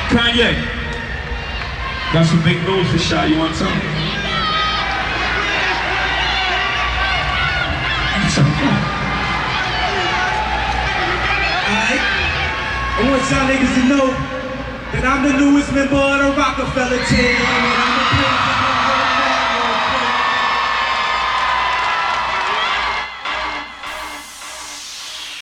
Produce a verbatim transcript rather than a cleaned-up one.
Kanye, got some big news for Shy. You want some? Alright? I want y'all niggas to know that I'm the newest member of the Rockefeller team.